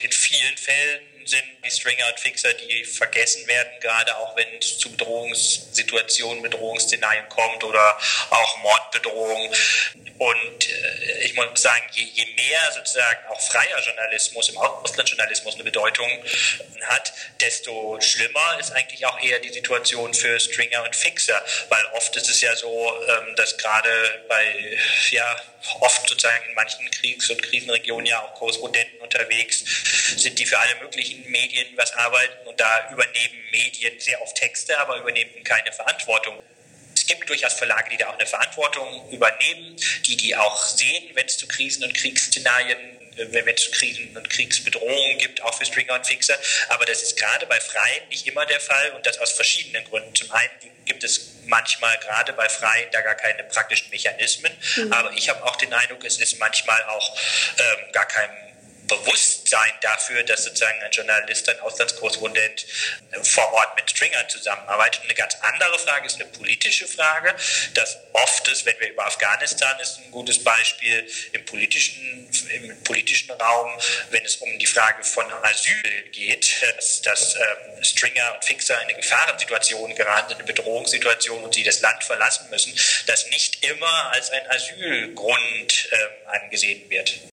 In vielen Fällen sind die Stringer und Fixer, die vergessen werden, gerade auch wenn es zu Bedrohungssituationen, Bedrohungsszenarien kommt oder auch Mordbedrohungen. Und ich muss sagen, je mehr sozusagen auch freier Journalismus im Auslandsjournalismus eine Bedeutung hat, desto schlimmer ist eigentlich auch eher die Situation für Stringer und Fixer, weil oft ist es ja so, dass gerade oft sozusagen in manchen Kriegs- und Krisenregionen ja auch Korrespondenten unterwegs sind, die für alle möglichen Medien was arbeiten, und da übernehmen Medien sehr oft Texte, aber übernehmen keine Verantwortung. Es gibt durchaus Verlage, die da auch eine Verantwortung übernehmen, die auch sehen, wenn es zu Krisen- und Kriegsszenarien, wenn es Krisen- und Kriegsbedrohungen gibt, auch für Stringer und Fixer. Aber das ist gerade bei Freien nicht immer der Fall, und das aus verschiedenen Gründen. Zum einen gibt es manchmal gerade bei Freien da gar keine praktischen Mechanismen, aber ich habe auch den Eindruck, es ist manchmal auch gar kein Bewusstsein dafür, dass sozusagen ein Journalist, ein Auslandskorrespondent vor Ort mit Stringern zusammenarbeitet. Und eine ganz andere Frage ist eine politische Frage, dass oft ist, wenn wir über Afghanistan, ist ein gutes Beispiel im politischen Raum, wenn es um die Frage von Asyl geht, dass Stringer und Fixer in eine Gefahrensituation geraten, in eine Bedrohungssituation und sie das Land verlassen müssen, das nicht immer als ein Asylgrund angesehen wird.